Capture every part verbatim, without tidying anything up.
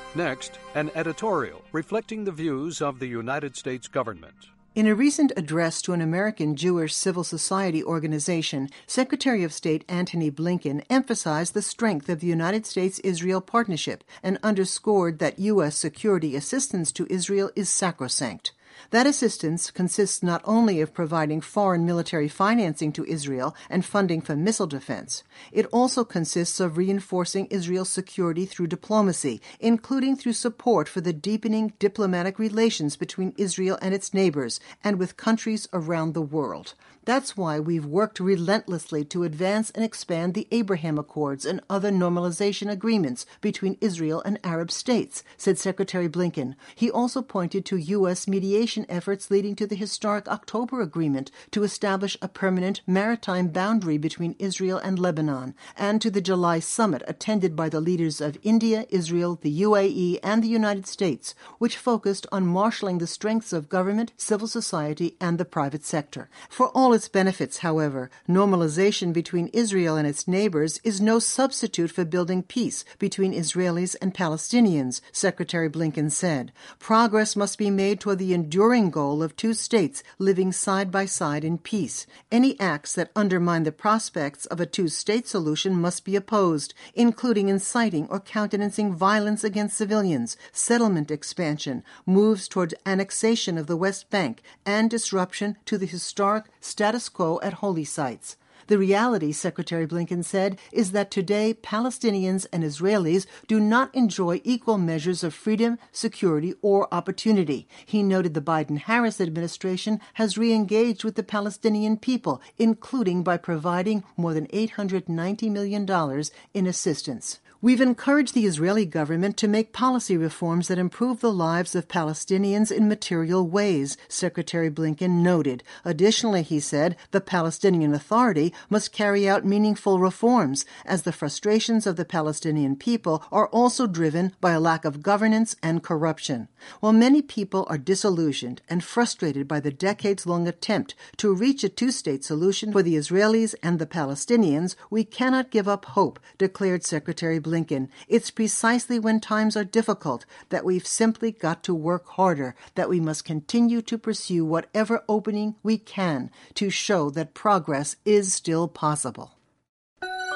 Next, an editorial reflecting the views of the United States government. In a recent address to an American Jewish civil society organization, Secretary of State Antony Blinken emphasized the strength of the United States-Israel partnership and underscored that U S security assistance to Israel is sacrosanct. That assistance consists not only of providing foreign military financing to Israel and funding for missile defense. It also consists of reinforcing Israel's security through diplomacy, including through support for the deepening diplomatic relations between Israel and its neighbors and with countries around the world. That's why we've worked relentlessly to advance and expand the Abraham Accords and other normalization agreements between Israel and Arab states, said Secretary Blinken. He also pointed to U S mediation efforts leading to the historic October Agreement to establish a permanent maritime boundary between Israel and Lebanon, and to the July summit attended by the leaders of India, Israel, the U A E, and the United States, which focused on marshaling the strengths of government, civil society, and the private sector. For all its benefits, however, normalization between Israel and its neighbors is no substitute for building peace between Israelis and Palestinians, Secretary Blinken said. Progress must be made toward the enduring goal of two states living side by side in peace. Any acts that undermine the prospects of a two-state solution must be opposed, including inciting or countenancing violence against civilians, settlement expansion, moves toward annexation of the West Bank, and disruption to the historic status quo at holy sites. The reality, Secretary Blinken said, is that today Palestinians and Israelis do not enjoy equal measures of freedom, security, or opportunity. He noted the Biden-Harris administration has re-engaged with the Palestinian people, including by providing more than eight hundred ninety million dollars in assistance. We've encouraged the Israeli government to make policy reforms that improve the lives of Palestinians in material ways, Secretary Blinken noted. Additionally, he said, the Palestinian Authority must carry out meaningful reforms, as the frustrations of the Palestinian people are also driven by a lack of governance and corruption. While many people are disillusioned and frustrated by the decades-long attempt to reach a two-state solution for the Israelis and the Palestinians, we cannot give up hope, declared Secretary Blinken. Blinken, it's precisely when times are difficult that we've simply got to work harder, that we must continue to pursue whatever opening we can to show that progress is still possible.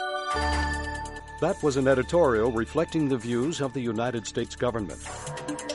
That was an editorial reflecting the views of the United States government.